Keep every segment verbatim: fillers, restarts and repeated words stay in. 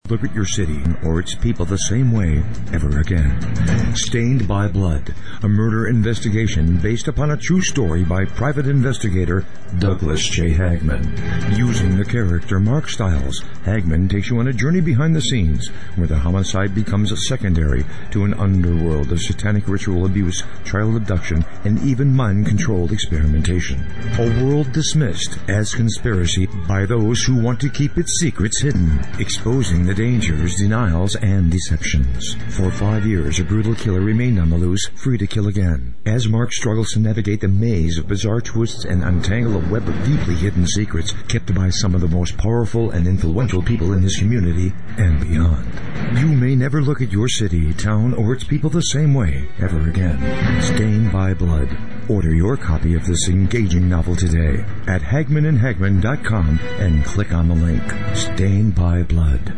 Look at your city or its people the same way ever again. Stained by Blood, a murder investigation based upon a true story by private investigator Douglas J. Hagman. Using the character Mark Stiles, Hagman takes you on a journey behind the scenes where the homicide becomes a secondary to an underworld of satanic ritual abuse, child abduction, and even mind-controlled experimentation. A world dismissed as conspiracy by those who want to keep its secrets hidden, exposing the dangers, denials, and deceptions. For five years, a brutal killer remained on the loose, free to kill again. As Mark struggles to navigate the maze of bizarre twists and untangle a web of deeply hidden secrets kept by some of the most powerful and influential people in his community and beyond. You may never look at your city, town, or its people the same way ever again. Stained by Blood. Order your copy of this engaging novel today at Hagman and Hagman dot com and click on the link. Stained by Blood.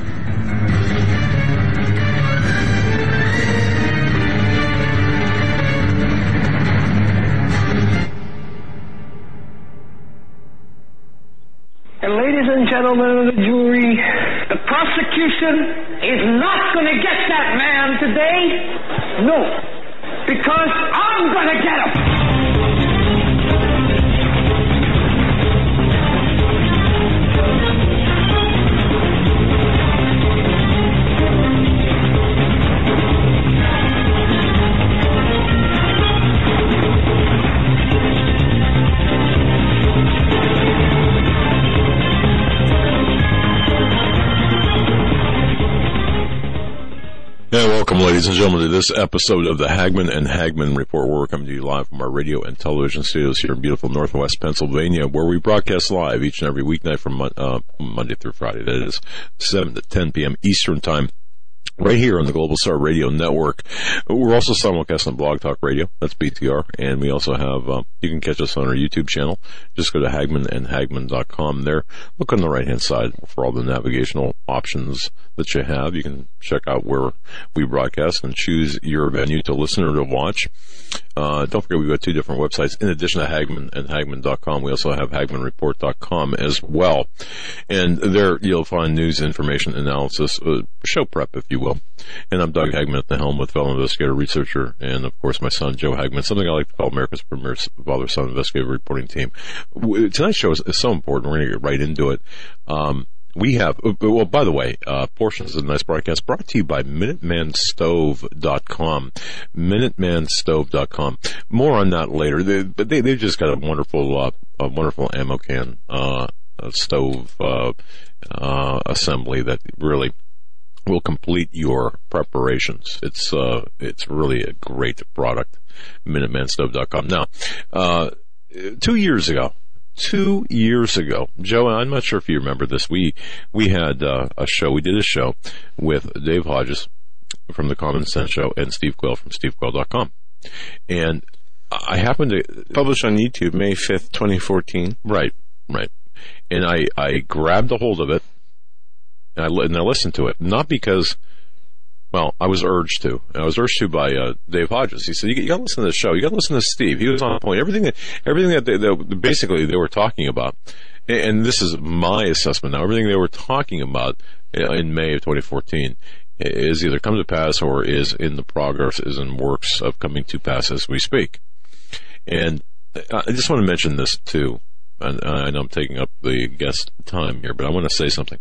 And ladies and gentlemen of the jury, the prosecution is not going to get that man today. No, because I'm going to get him. And welcome, ladies and gentlemen, to this episode of the Hagman and Hagman Report. We're coming to you live from our radio and television studios here in beautiful Northwest Pennsylvania, where we broadcast live each and every weeknight from uh, Monday through Friday. That is seven to ten p.m. Eastern Time, right here on the Global Star Radio Network. We're also simulcast on Blog Talk Radio. That's B T R. And we also have, uh, you can catch us on our YouTube channel. Just go to Hagman and Hagman dot com there. Look on the right-hand side for all the navigational options that you have. You can check out where we broadcast and choose your venue to listen or to watch. Uh, don't forget, we've got two different websites. In addition to Hagman and Hagman dot com, we also have Hagman Report dot com as well. And there you'll find news, information, analysis, uh, show prep, if you will. And I'm Doug Hagman at the helm with fellow investigator, researcher, and of course my son Joe Hagman, something I like to call America's premier father-son investigative reporting team. Tonight's show is, is so important. We're going to get right into it. Um, We have, well, by the way, uh, portions of the nice broadcast brought to you by Minuteman Stove dot com. Minuteman Stove dot com. More on that later. They, but they, they've just got a wonderful, uh, a wonderful ammo can, uh, stove, uh, uh, assembly that really will complete your preparations. It's, uh, it's really a great product. Minuteman Stove dot com. Now, uh, two years ago, Two years ago, Joe, I'm not sure if you remember this, we we had uh, a show, we did a show with Dave Hodges from The Common Sense Show and Steve Quayle from Steve Quayle dot com. And I happened to... Published on YouTube, May fifth, twenty fourteen. Right, right. And I, I grabbed a hold of it, and I, and I listened to it, not because... Well, I was urged to. I was urged to by uh, Dave Hodges. He said, "You, you got to listen to the show. You got to listen to Steve. He was on point. Everything that, everything that they, they, basically they were talking about, and, and this is my assessment now. Everything they were talking about in May of twenty fourteen is either come to pass or is in the progress, is in works of coming to pass as we speak." And I just want to mention this too. And I know I'm taking up the guest time here, but I want to say something.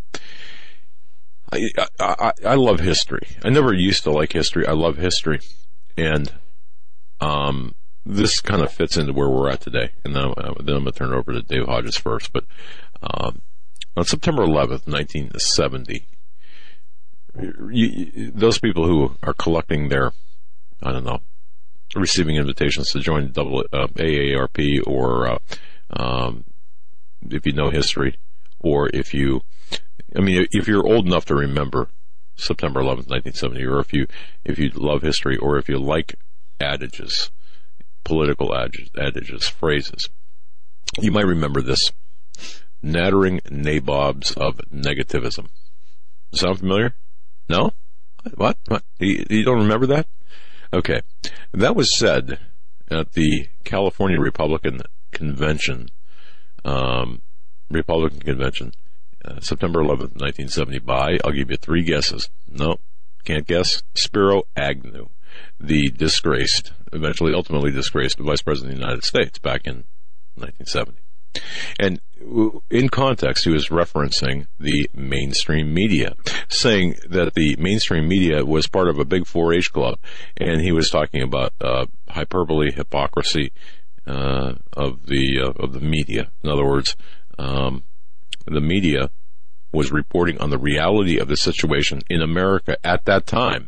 I, I, I love history. I never used to like history. I love history. And um, this kind of fits into where we're at today. And then, uh, then I'm going to turn it over to Dave Hodges first. But um, on September eleventh, nineteen seventy, you, you, those people who are collecting their, I don't know, receiving invitations to join double, uh, A A R P or uh, um, if you know history, or if you... I mean, if you're old enough to remember September eleventh, nineteen seventy, or if you if you love history, or if you like adages, political adages, adages, phrases, you might remember this: nattering nabobs of negativism. Sound familiar? No? What? What? You, you don't remember that? Okay. That was said at the California Republican Convention, um, Republican Convention, uh, September eleventh, nineteen seventy by, I'll give you three guesses. No, can't guess. Spiro Agnew, the disgraced, eventually, ultimately disgraced Vice President of the United States back in nineteen seventy. And in context, he was referencing the mainstream media, saying that the mainstream media was part of a big four H club, and he was talking about uh, hyperbole, hypocrisy uh, of the uh, of the media. In other words, um, the media was reporting on the reality of the situation in America at that time.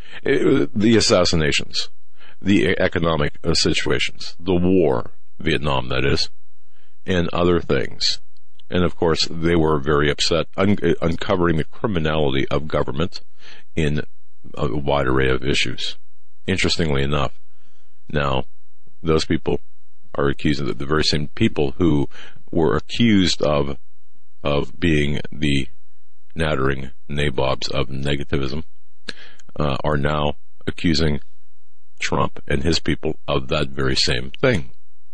It, the assassinations, the economic uh, situations, the war, Vietnam, that is, and other things. And of course, they were very upset, un- uncovering the criminality of government in a wide array of issues. Interestingly enough, now, those people are accused of the very same people who were accused of of being the nattering nabobs of negativism, uh, are now accusing Trump and his people of that very same thing.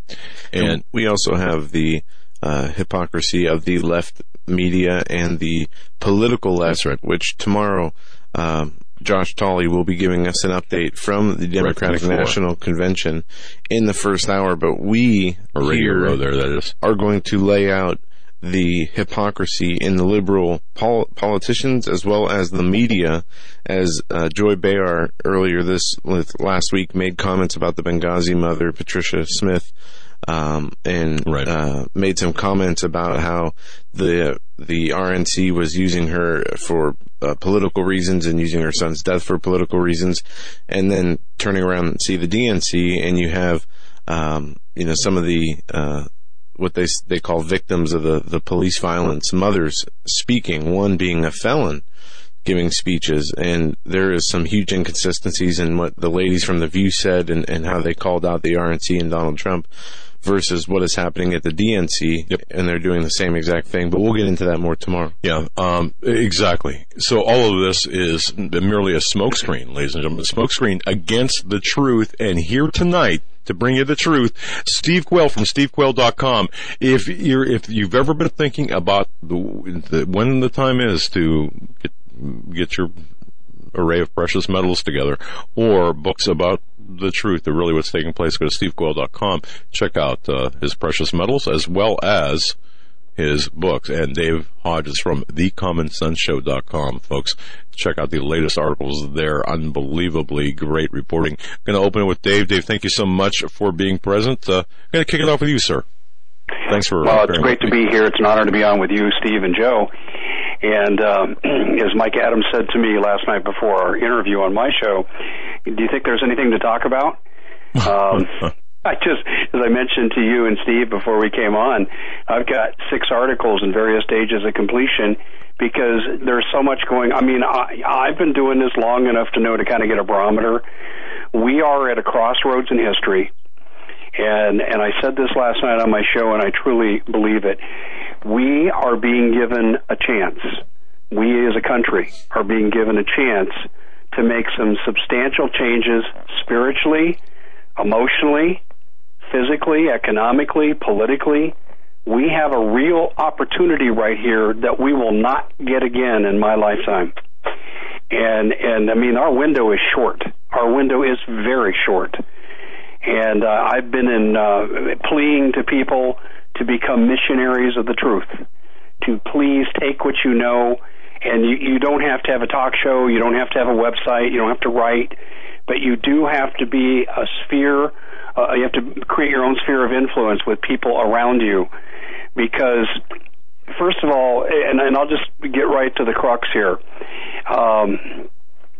And we also have the uh, hypocrisy of the left media and the political left, right. which tomorrow um, Josh Tolley will be giving us an update from the Democratic right National Convention in the first hour. But we or here there, that is. are going to lay out the hypocrisy in the liberal pol- politicians as well as the media, as uh, Joy Behar earlier this last week made comments about the Benghazi mother, Patricia Smith, um, and right. uh, made some comments about how the the R N C was using her for uh, political reasons and using her son's death for political reasons, and then turning around and see the D N C, and you have um, you know some of the uh, what they they call victims of the, the police violence, mothers speaking, one being a felon, giving speeches. And there is some huge inconsistencies in what the ladies from The View said and, and how they called out the R N C and Donald Trump versus what is happening at the D N C. Yep. And they're doing the same exact thing. But we'll get into that more tomorrow. Yeah, um, exactly. So all of this is merely a smokescreen, ladies and gentlemen, a smokescreen against the truth. And here tonight, to bring you the truth, Steve Quayle from steve quayle dot com. If you're, if you've ever been thinking about the, the, when the time is to get, get your array of precious metals together, or books about the truth, or really what's taking place, go to steve quayle dot com. Check out uh, his precious metals as well as his books. And Dave Hodges from the common sense show dot com, folks. Check out the latest articles there. Unbelievably great reporting. Going to open it with Dave. Dave, thank you so much for being present. Uh, I'm going to kick it off with you, sir. Thanks for... Well, it's great to be here. It's an honor to be on with you, Steve and Joe. And um, as Mike Adams said to me last night before our interview on my show, do you think there's anything to talk about? Um, I just, as I mentioned to you and Steve before we came on, I've got six articles in various stages of completion because there's so much going. I mean, I, I've been doing this long enough to know to kind of get a barometer. We are at a crossroads in history, and and I said this last night on my show, and I truly believe it. We are being given a chance. We as a country are being given a chance to make some substantial changes spiritually, emotionally, physically, economically, politically. We have a real opportunity right here that we will not get again in my lifetime. And, and I mean, our window is short. Our window is very short. And uh, I've been in uh, pleading to people to become missionaries of the truth, to please take what you know, and you, you don't have to have a talk show, you don't have to have a website, you don't have to write, but you do have to be a sphere. Uh, you have to create your own sphere of influence with people around you, because first of all, and, and I'll just get right to the crux here, um,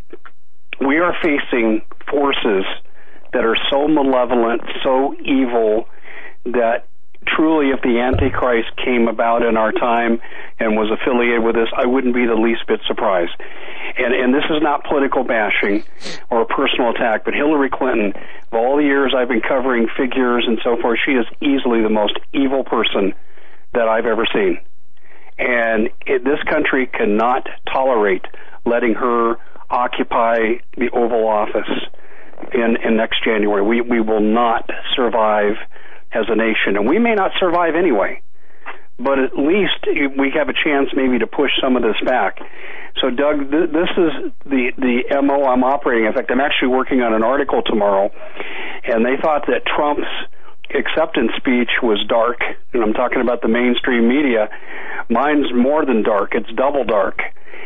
we are facing forces that are so malevolent, so evil, that truly if the Antichrist came about in our time and was affiliated with us, I wouldn't be the least bit surprised. And, and this is not political bashing or a personal attack, but Hillary Clinton, of all the years I've been covering figures and so forth, she is easily the most evil person that I've ever seen. And it, this country cannot tolerate letting her occupy the Oval Office in, in next January. We, we will not survive as a nation, and we may not survive anyway. but at least we have a chance maybe to push some of this back. So, Doug, th- this is the, the M O I'm operating. In fact, I'm actually working on an article tomorrow, and they thought that Trump's acceptance speech was dark, and I'm talking about the mainstream media. Mine's more than dark. It's double dark.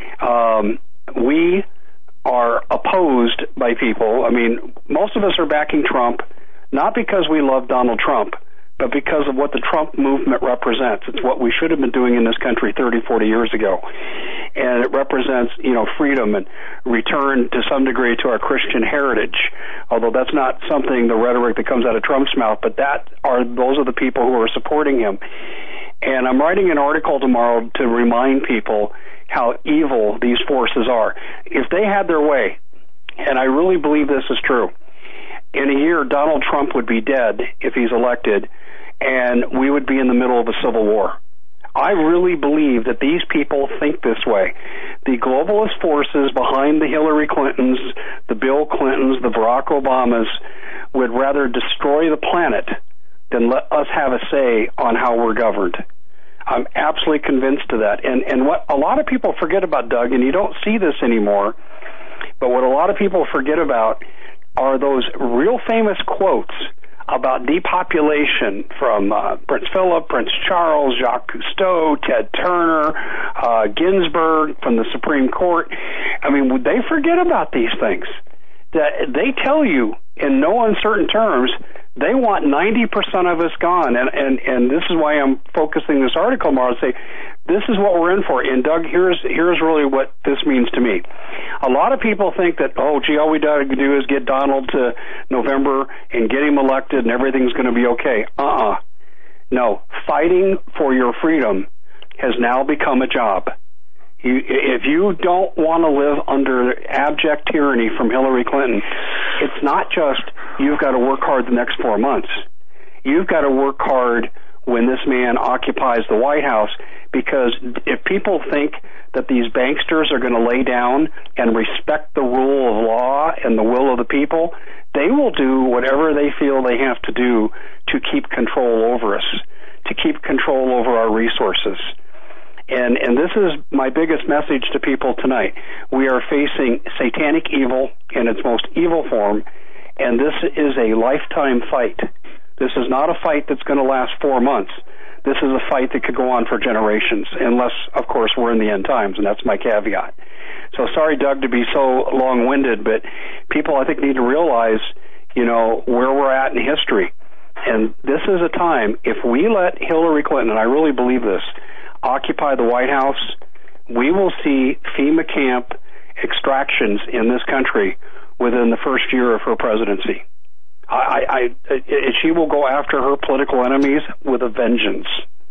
Um, we are opposed by people. I mean, most of us are backing Trump, not because we love Donald Trump, but because of what the Trump movement represents. It's what we should have been doing in this country thirty, forty years ago. And it represents, you know, freedom and return to some degree to our Christian heritage, although that's not something, the rhetoric that comes out of Trump's mouth, but that are, those are the people who are supporting him. And I'm writing an article tomorrow to remind people how evil these forces are. If they had their way, and I really believe this is true, in a year Donald Trump would be dead if he's elected, and we would be in the middle of a civil war. I really believe that these people think this way. The globalist forces behind the Hillary Clintons, the Bill Clintons, the Barack Obamas would rather destroy the planet than let us have a say on how we're governed. I'm absolutely convinced of that. And and what a lot of people forget about, Doug, and you don't see this anymore, but what a lot of people forget about are those real famous quotes about depopulation from uh, Prince Philip, Prince Charles, Jacques Cousteau, Ted Turner, uh, Ginsburg from the Supreme Court. I mean, they forget about these things. That they tell you in no uncertain terms they want ninety percent of us gone. And, and, and this is why I'm focusing this article tomorrow to say, this is what we're in for. And, Doug, here's here's really what this means to me. A lot of people think that, oh, gee, all we got to do is get Donald to November and get him elected and everything's going to be okay. Uh-uh. No, fighting for your freedom has now become a job. You, if you don't want to live under abject tyranny from Hillary Clinton, it's not just you've got to work hard the next four months. You've got to work hard when this man occupies the White House, because if people think that these banksters are going to lay down and respect the rule of law and the will of the people, they will do whatever they feel they have to do to keep control over us, to keep control over our resources. And and this is my biggest message to people tonight. We are facing satanic evil in its most evil form, and this is a lifetime fight. This is not a fight that's going to last four months. This is a fight that could go on for generations, unless, of course, we're in the end times, and that's my caveat. So sorry, Doug, to be so long-winded, but people, I think, need to realize, you know, where we're at in history. And this is a time, if we let Hillary Clinton, and I really believe this, occupy the White House, we will see FEMA camp extractions in this country within the first year of her presidency. I, I, I, she will go after her political enemies with a vengeance.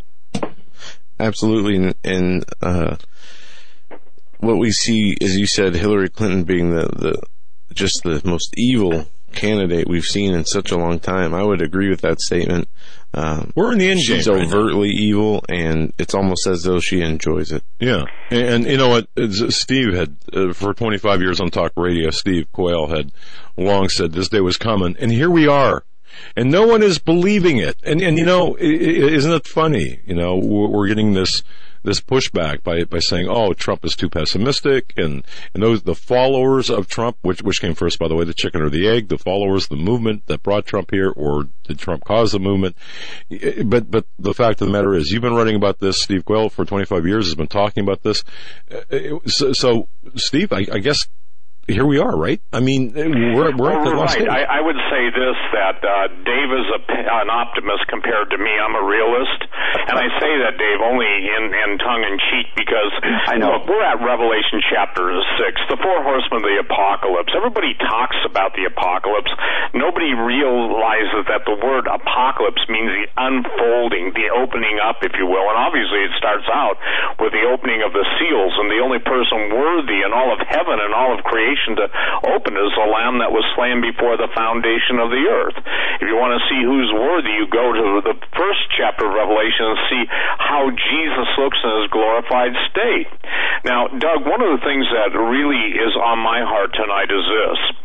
Absolutely, and, and uh, what we see, as you said, Hillary Clinton being the, the just the most evil candidate we've seen in such a long time. I would agree with that statement. Um, We're in the end game. She's overtly right evil, and it's almost as though she enjoys it. Yeah, and, and you know what? Steve had, uh, for twenty-five years on talk radio, Steve Quayle had long said this day was coming, and here we are. And no one is believing it. And, and you know, isn't it funny? You know, we're getting this this pushback by by saying, oh, Trump is too pessimistic, and, and those the followers of Trump, which which came first, by the way, the chicken or the egg, the followers, the movement that brought Trump here, or did Trump cause the movement? But but the fact of the matter is, you've been writing about this, Steve Quayle, for twenty-five years, has been talking about this. So, so Steve, I, I guess here we are, right? I mean, we're, we're at the last right. I, I would say this, that uh, Dave is a, an optimist compared to me. I'm a realist. And I say that, Dave, only in, in tongue-in-cheek, because I know. Look, we're at Revelation chapter six, the four horsemen of the apocalypse. Everybody talks about the apocalypse. Nobody realizes that the word apocalypse means the unfolding, the opening up, if you will. And obviously it starts out with the opening of the seals, and the only person worthy in all of heaven and all of creation to open is the Lamb that was slain before the foundation of the earth. If you want to see who's worthy, you go to the first chapter of Revelation and see how Jesus looks in his glorified state. Now, Doug, one of the things that really is on my heart tonight is this.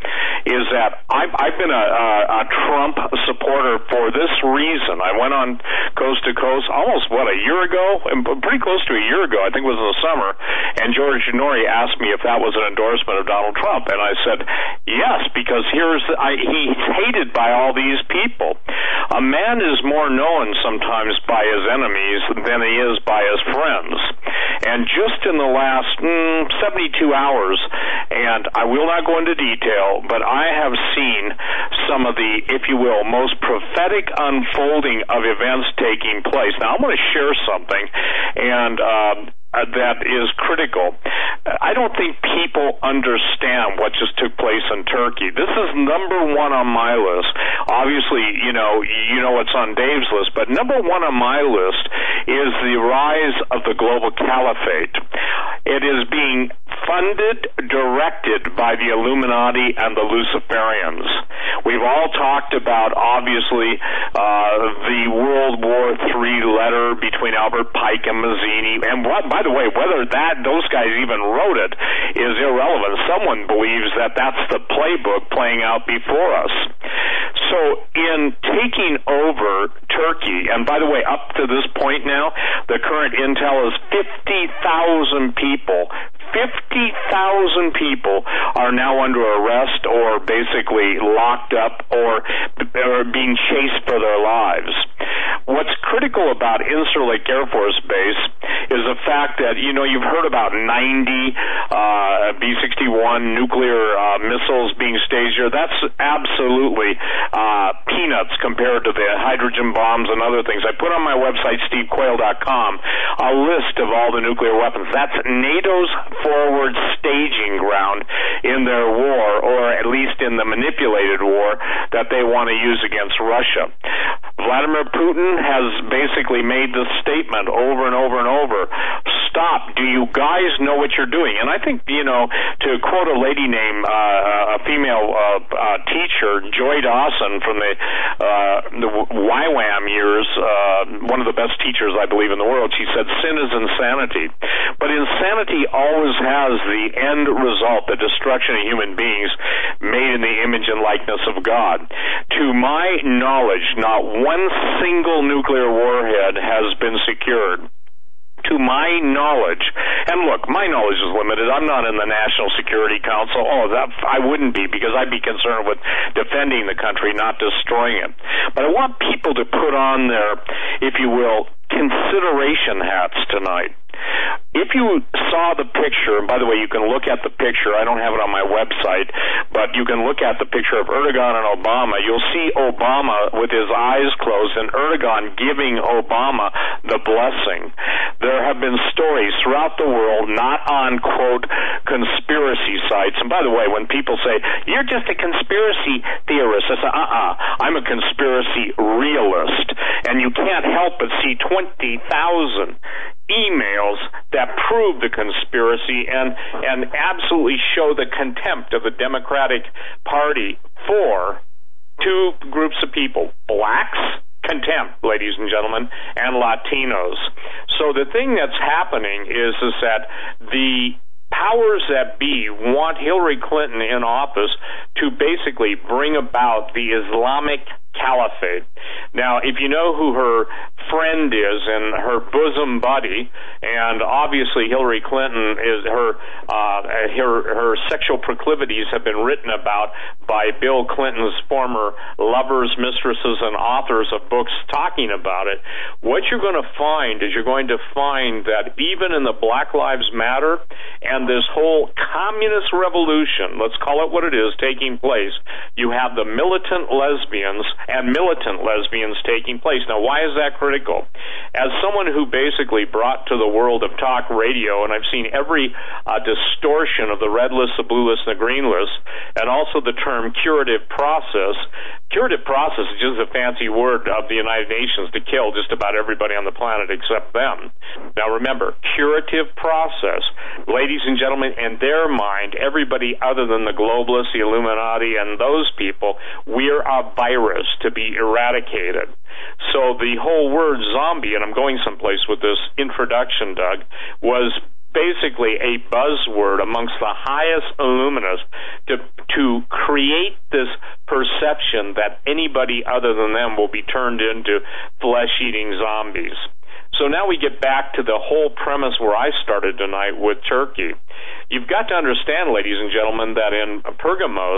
is that I've, I've been a, a, a Trump supporter for this reason. I went on Coast to Coast almost, what, a year ago? Pretty close to a year ago. I think it was in the summer. And George Nori asked me if that was an endorsement of Donald Trump. And I said, yes, because here's the, I, he's hated by all these people. A man is more known sometimes by his enemies than he is by his friends. And just in the last mm, seventy-two hours, and I will not go into detail, but I have seen some of the, if you will, most prophetic unfolding of events taking place. Now, I'm going to share something, and uh, that is critical. I don't think people understand what just took place in Turkey. This is number one on my list. Obviously, you know, you know what's on Dave's list, but number one on my list is the rise of the global caliphate. It is being funded, directed by the Illuminati and the Luciferians. We've all talked about, obviously, uh, the World War Three letter between Albert Pike and Mazzini. And what, by the way, whether that those guys even wrote it is irrelevant. Someone believes that that's the playbook playing out before us. So in taking over Turkey, and by the way, up to this point now, the current intel is fifty thousand people. fifty thousand people are now under arrest or basically locked up or, or being chased for their lives. What's critical about Incirlik Air Force Base is the fact that, you know, you've heard about ninety uh, B sixty-one nuclear uh, missiles being staged here. That's absolutely uh, peanuts compared to the hydrogen bombs and other things. I put on my website, steve quayle dot com, a list of all the nuclear weapons. That's NATO's forward staging ground in their war, or at least in the manipulated war that they want to use against Russia. Vladimir Putin has basically made this statement over and over and over. Stop. Do you guys know what you're doing? And I think, you know, to quote a lady named, uh, a female uh, uh, teacher, Joy Dawson from the, uh, the Y WAM years, uh, one of the best teachers, I believe, in the world, she said, sin is insanity. But insanity always has the end result, the destruction of human beings made in the image and likeness of God. To my knowledge, not one single nuclear warhead has been secured. To my knowledge, and look, my knowledge is limited. I'm not in the National Security Council. Oh, that I wouldn't be, because I'd be concerned with defending the country, not destroying it. But I want people to put on their, if you will, consideration hats tonight. If you saw the picture, and by the way, you can look at the picture, I don't have it on my website, but you can look at the picture of Erdogan and Obama. You'll see Obama with his eyes closed and Erdogan giving Obama the blessing. There have been stories throughout the world, not on, quote, conspiracy sites. And by the way, when people say, you're just a conspiracy theorist, I say, uh-uh, I'm a conspiracy realist. And you can't help but see twenty thousand emails that prove the conspiracy and and absolutely show the contempt of the Democratic Party for two groups of people, blacks, contempt, ladies and gentlemen, and Latinos. So the thing that's happening is, is that the powers that be want Hillary Clinton in office to basically bring about the Islamic Caliphate. Now, if you know who her friend is and her bosom buddy, and obviously Hillary Clinton is her uh, her her sexual proclivities have been written about by Bill Clinton's former lovers, mistresses, and authors of books talking about it. What you're going to find is you're going to find that even in the Black Lives Matter and this whole communist revolution, let's call it what it is, taking place, you have the militant lesbians and militant lesbians taking place. Now, why is that critical? As someone who basically brought to the world of talk radio, and I've seen every uh, distortion of the red list, the blue list, and the green list, and also the term curative process. Curative process is just a fancy word of the United Nations to kill just about everybody on the planet except them. Now, remember, curative process, ladies and gentlemen, in their mind, everybody other than the globalists, the Illuminati, and those people, we're a virus to be eradicated. So the whole word zombie, and I'm going someplace with this introduction, Doug, was basically a buzzword amongst the highest illuminists to to create this perception that anybody other than them will be turned into flesh-eating zombies. So now we get back to the whole premise where I started tonight with Turkey. You've got to understand, ladies and gentlemen, that in Pergamos,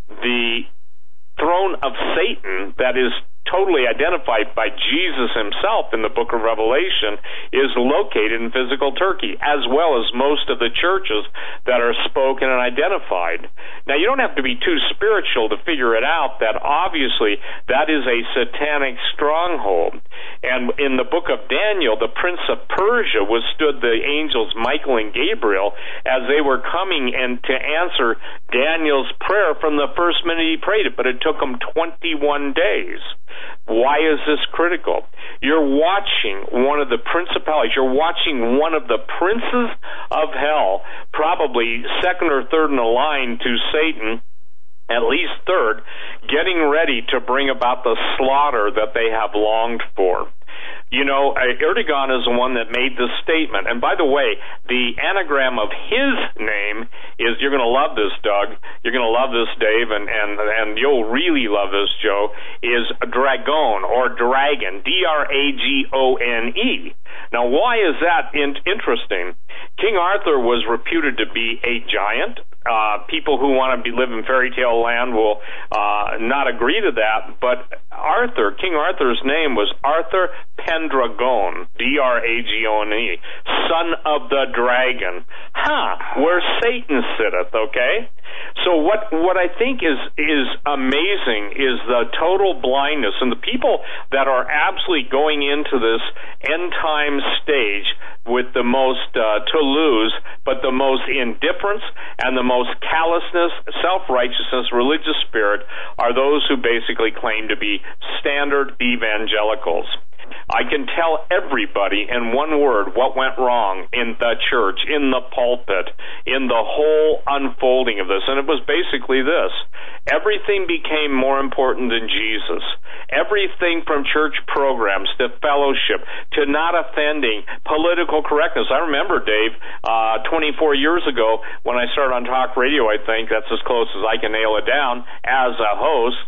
the throne of Satan that is totally identified by Jesus himself in the book of Revelation is located in physical Turkey, as well as most of the churches that are spoken and identified. Now, you don't have to be too spiritual to figure it out that obviously that is a satanic stronghold. And in the book of Daniel, the prince of Persia withstood the angels Michael and Gabriel as they were coming in to answer Daniel's prayer from the first minute he prayed it, but it took him twenty-one days. Why is this critical? You're watching one of the principalities, you're watching one of the princes of hell, probably second or third in the line to Satan, at least third, getting ready to bring about the slaughter that they have longed for. You know, Erdogan is the one that made this statement. And by the way, the anagram of his name is, you're going to love this, Doug, you're going to love this, Dave, and, and, and you'll really love this, Joe, is Dragon, or dragon, D R A G O N E. Now, why is that in- interesting? King Arthur was reputed to be a giant. Uh, people who want to be, live in fairy tale land will uh, not agree to that, but Arthur, King Arthur's name was Arthur Pendragon, D R A G O N E, son of the dragon. Huh, where Satan sitteth, okay? So what what I think is is amazing is the total blindness, and the people that are absolutely going into this end time stage with the most uh, to lose, but the most indifference and the most callousness, self-righteousness, religious spirit are those who basically claim to be standard evangelicals. I can tell everybody in one word what went wrong in the church, in the pulpit, in the whole unfolding of this. And it was basically this. Everything became more important than Jesus. Everything from church programs to fellowship to not offending, political correctness. I remember, Dave, uh, twenty-four years ago when I started on talk radio, I think that's as close as I can nail it down as a host,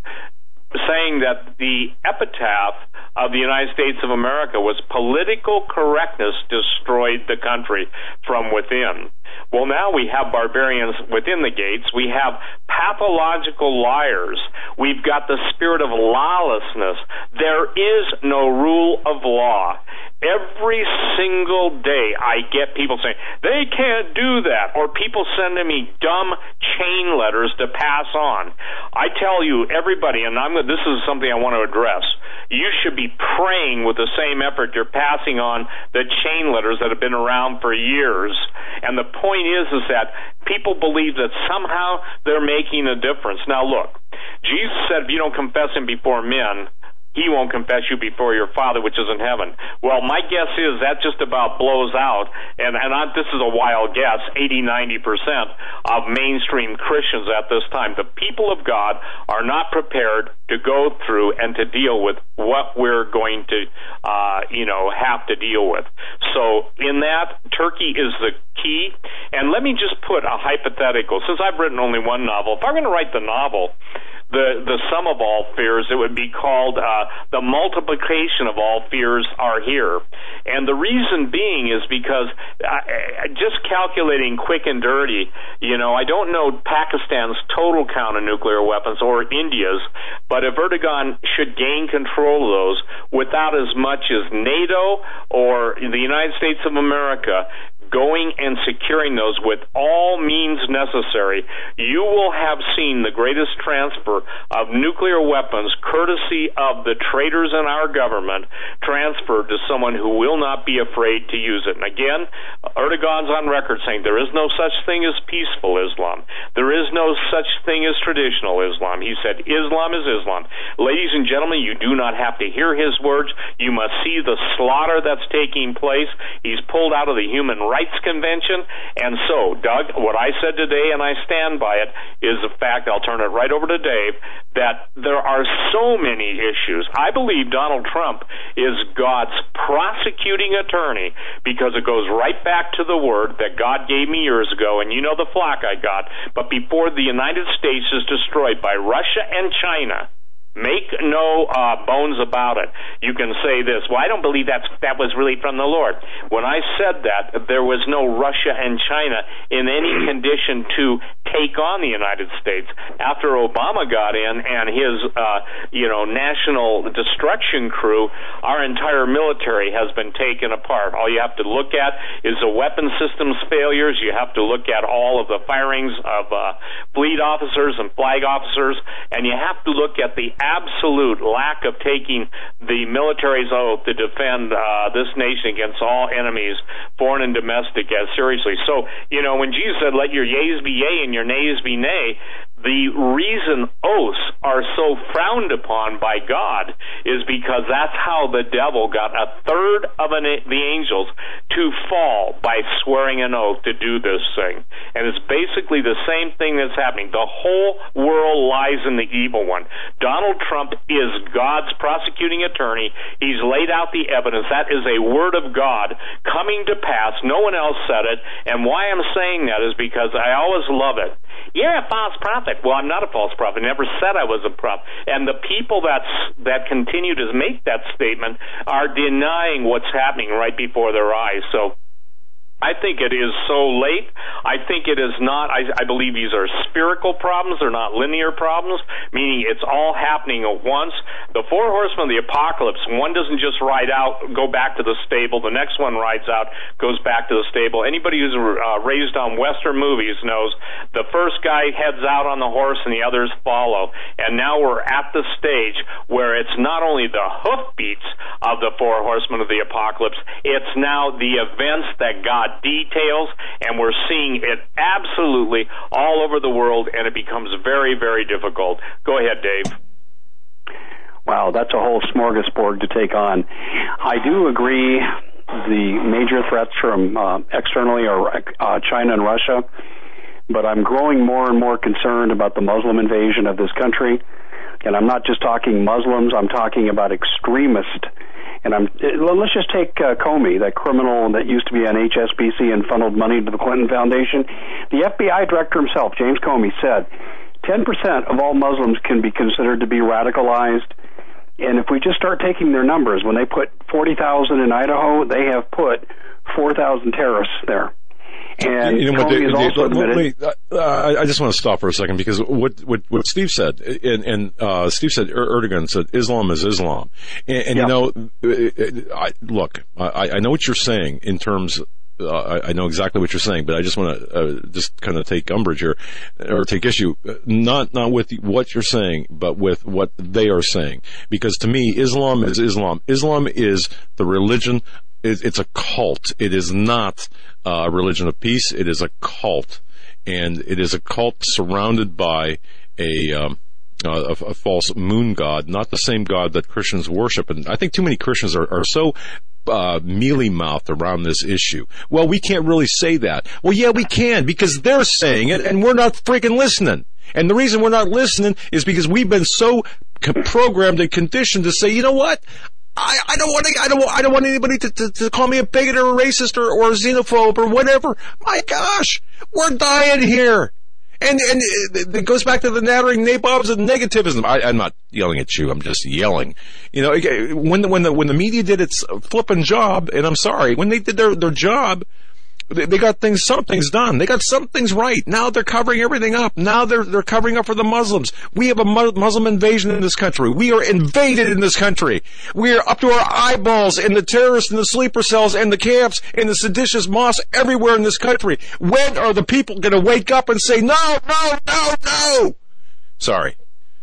saying that the epitaph of the United States of America was political correctness destroyed the country from within. Well, now we have barbarians within the gates. We have pathological liars. We've got the spirit of lawlessness. There is no rule of law. Every single day I get people saying, they can't do that, or people sending me dumb chain letters to pass on. I tell you, everybody, and I'm, this is something I want to address, you should be praying with the same effort you're passing on the chain letters that have been around for years. And the point is, is that people believe that somehow they're making a difference. Now look, Jesus said if you don't confess him before men, he won't confess you before your Father which is in heaven. Well, my guess is that just about blows out, and, and I, this is a wild guess, eighty, ninety percent of mainstream Christians at this time. The people of God are not prepared to go through and to deal with what we're going to, uh, you know, have to deal with. So in that, Turkey is the key. And let me just put a hypothetical. Since I've written only one novel, if I'm going to write the novel, the the sum of all fears, it would be called uh, The Multiplication of All Fears Are Here. And the reason being is because uh, just calculating quick and dirty, you know, I don't know Pakistan's total count of nuclear weapons or India's, but if Erdogan should gain control of those without as much as NATO or the United States of America going and securing those with all means necessary, you will have seen the greatest transfer of nuclear weapons, courtesy of the traitors in our government, transferred to someone who will not be afraid to use it. And again, Erdogan's on record saying there is no such thing as peaceful Islam. There is no such thing as traditional Islam. He said Islam is Islam. Ladies and gentlemen, you do not have to hear his words. You must see the slaughter that's taking place. He's pulled out of the Human Rights Rights Convention. And so, Doug, what I said today, and I stand by it, is the fact, I'll turn it right over to Dave, that there are so many issues. I believe Donald Trump is God's prosecuting attorney because it goes right back to the word that God gave me years ago, and you know the flack I got. But before the United States is destroyed by Russia and China, make no uh, bones about it. You can say this, well, I don't believe that's, that was really from the Lord. When I said that, there was no Russia and China in any condition to take on the United States. After Obama got in and his, uh, you know, national destruction crew, our entire military has been taken apart. All you have to look at is the weapon systems failures. You have to look at all of the firings of uh, fleet officers and flag officers, and you have to look at the absolute lack of taking the military's oath to defend uh, this nation against all enemies, foreign and domestic, as seriously. So, you know, when Jesus said, let your yeas be yea and your nays be nay, the reason oaths are so frowned upon by God is because that's how the devil got a third of an, the angels to fall by swearing an oath to do this thing. And it's basically the same thing that's happening. The whole world lies in the evil one. Donald Trump is God's prosecuting attorney. He's laid out the evidence. That is a word of God coming to pass. No one else said it. And why I'm saying that is because I always love it. You're a false prophet. Well, I'm not a false prophet. I never said I was a prophet. And the people that's, that continue to make that statement are denying what's happening right before their eyes. So I think it is so late. I think it is not, I, I believe these are spherical problems. They're not linear problems, meaning it's all happening at once. The four horsemen of the apocalypse, one doesn't just ride out, go back to the stable. The next one rides out, goes back to the stable. Anybody who's uh, raised on Western movies knows the first guy heads out on the horse and the others follow. And now we're at the stage where it's not only the hoofbeats of the four horsemen of the apocalypse, it's now the events that God details, and we're seeing it absolutely all over the world, and it becomes very, very difficult. Go ahead, Dave. Wow, that's a whole smorgasbord to take on. I do agree the major threats from uh, externally are uh, China and Russia, but I'm growing more and more concerned about the Muslim invasion of this country. And I'm not just talking Muslims, I'm talking about extremists. And I'm, let's just take uh, Comey, that criminal that used to be on H S B C and funneled money to the Clinton Foundation. The F B I director himself, James Comey, said ten percent of all Muslims can be considered to be radicalized. And if we just start taking their numbers, when they put forty thousand in Idaho, they have put four thousand terrorists there. And you know, Comey Dave, is also Dave, admitted... let me, uh, I just want to stop for a second because what what, what Steve said, and, and uh, Steve said, Erdogan said, Islam is Islam. And, and yeah. you know, I, look, I, I know what you're saying in terms Uh, I, I know exactly what you're saying, but I just want to uh, just kind of take umbrage here, or take issue, not not with what you're saying, but with what they are saying. Because to me, Islam is Islam. Islam is the religion. It, it's a cult. It is not a religion of peace. It is a cult, and it is a cult surrounded by a. Um, Uh, a, a false moon god, not the same God that Christians worship. And I think too many Christians are, are so uh, mealy-mouthed around this issue. Well, we can't really say that. Well, yeah, we can, because they're saying it, and we're not freaking listening. And the reason we're not listening is because we've been so programmed and conditioned to say, you know what? I, I don't want to, I don't, I don't want anybody to, to, to call me a bigot or a racist or, or a xenophobe or whatever. My gosh, we're dying here. And and it goes back to the nattering nabobs and negativism. I, I'm not yelling at you. I'm just yelling. You know, when the, when the when the media did its flipping job, and I'm sorry, when they did their their job, they, they got things some things done. They got some things right. Now they're covering everything up. Now they're they're covering up for the Muslims. We have a Muslim invasion in this country. We are invaded in this country. We are up to our eyeballs in the terrorists, in the sleeper cells, and the camps, and the seditious mosques everywhere in this country. When are the people going to wake up and say, no, no, no, no? Sorry.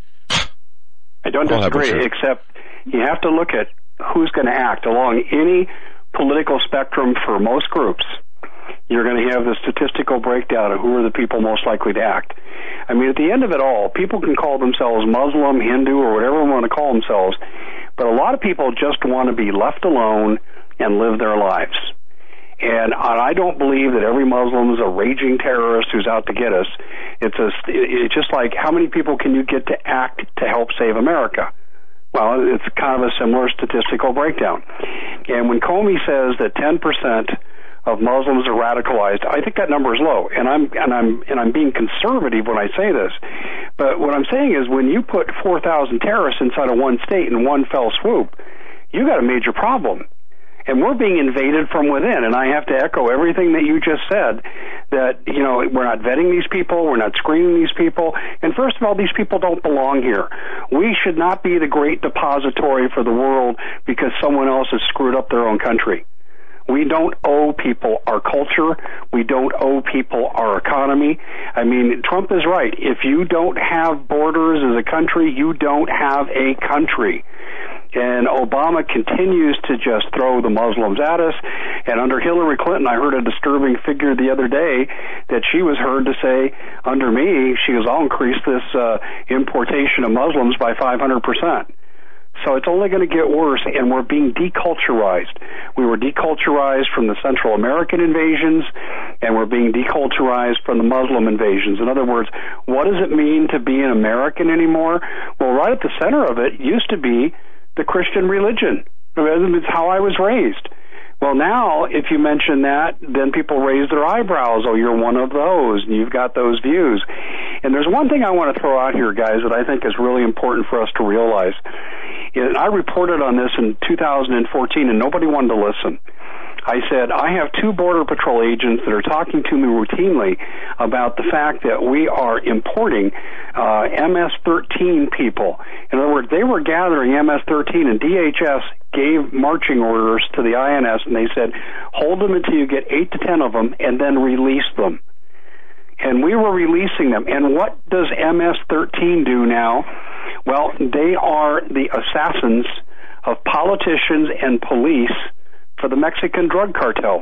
I don't disagree, except you have to look at who's going to act along any political spectrum for most groups. You're going to have the statistical breakdown of who are the people most likely to act. I mean, at the end of it all, people can call themselves Muslim, Hindu, or whatever they want to call themselves, but a lot of people just want to be left alone and live their lives. And I don't believe that every Muslim is a raging terrorist who's out to get us. It's a, it's just like, how many people can you get to act to help save America? Well, it's kind of a similar statistical breakdown. And when Comey says that ten percent of Muslims are radicalized, I think that number is low. And I'm and I'm and I'm being conservative when I say this. But what I'm saying is, when you put four thousand terrorists inside of one state in one fell swoop, you got a major problem. And we're being invaded from within, and I have to echo everything that you just said, that, you know, we're not vetting these people, we're not screening these people, and first of all, these people don't belong here. We should not be the great depository for the world because someone else has screwed up their own country. We don't owe people our culture. We don't owe people our economy. I mean, Trump is right. If you don't have borders as a country, you don't have a country. And Obama continues to just throw the Muslims at us. And under Hillary Clinton, I heard a disturbing figure the other day that she was heard to say, under me, she goes, I'll increase this uh, importation of Muslims by five hundred percent. So it's only going to get worse, and we're being deculturized. We were deculturized from the Central American invasions, and we're being deculturized from the Muslim invasions. In other words, what does it mean to be an American anymore? Well, right at the center of it used to be the Christian religion. It's how I was raised. Well, now, if you mention that, then people raise their eyebrows. Oh, you're one of those, and you've got those views. And there's one thing I want to throw out here, guys, that I think is really important for us to realize. And I reported on this in two thousand fourteen, and nobody wanted to listen. I said, I have two Border Patrol agents that are talking to me routinely about the fact that we are importing uh, M S thirteen people. In other words, they were gathering M S thirteen, and D H S gave marching orders to the I N S, and they said, hold them until you get eight to ten of them, and then release them. And we were releasing them. And what does M S thirteen do now? Well, they are the assassins of politicians and police for the Mexican drug cartels.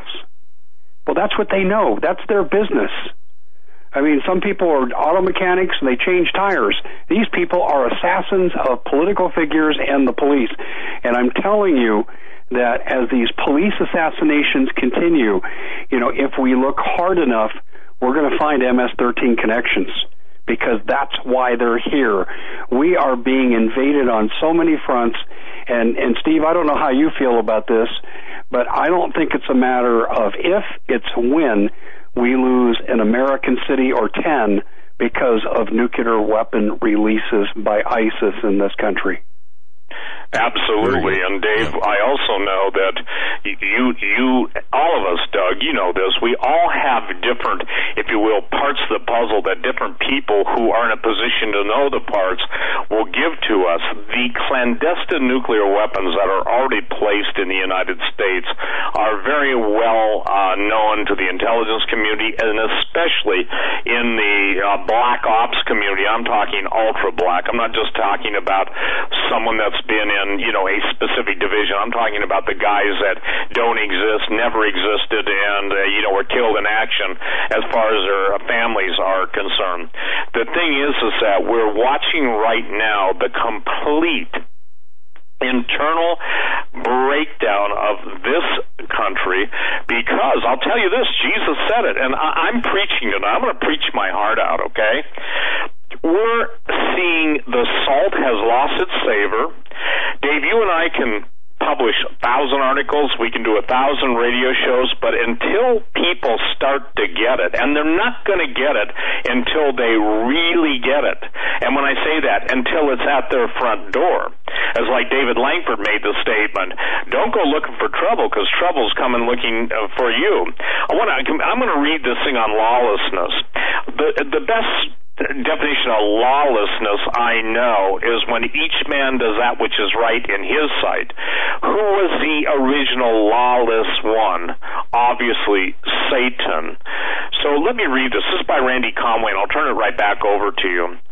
Well, that's what they know. That's their business. I mean, some people are auto mechanics and they change tires. These people are assassins of political figures and the police. And I'm telling you that as these police assassinations continue, you know, if we look hard enough, we're going to find M S thirteen connections, because that's why they're here. We are being invaded on so many fronts. And, and Steve, I don't know how you feel about this, but I don't think it's a matter of if, it's when we lose an American city or ten because of nuclear weapon releases by ISIS in this country. Absolutely, and Dave, yeah. I also know that you, you, all of us, Doug, you know this, we all have different, if you will, parts of the puzzle that different people who are in a position to know the parts will give to us. The clandestine nuclear weapons that are already placed in the United States are very well uh, known to the intelligence community, and especially in the uh, black ops community. I'm talking ultra black. I'm not just talking about someone that's been in, you know, a specific division. I'm talking about the guys that don't exist, never existed, and, uh, you know, were killed in action as far as their families are concerned. The thing is, is that we're watching right now the complete internal breakdown of this country, because I'll tell you this, Jesus said it, and I, I'm preaching it. I'm going to preach my heart out, okay? We're seeing the salt has lost its savor. Dave, you and I can publish a thousand articles, we can do a thousand radio shows, but until people start to get it, and they're not going to get it until they really get it, and when I say that, until it's at their front door, as like David Langford made the statement, don't go looking for trouble, because trouble's coming looking uh, for you. I want to, I'm going to read this thing on lawlessness. The, the best definition of lawlessness I know is when each man does that which is right in his sight. Who was the original lawless one? Obviously, Satan. So let me read this. This is by Randy Conway, and I'll turn it right back over to you.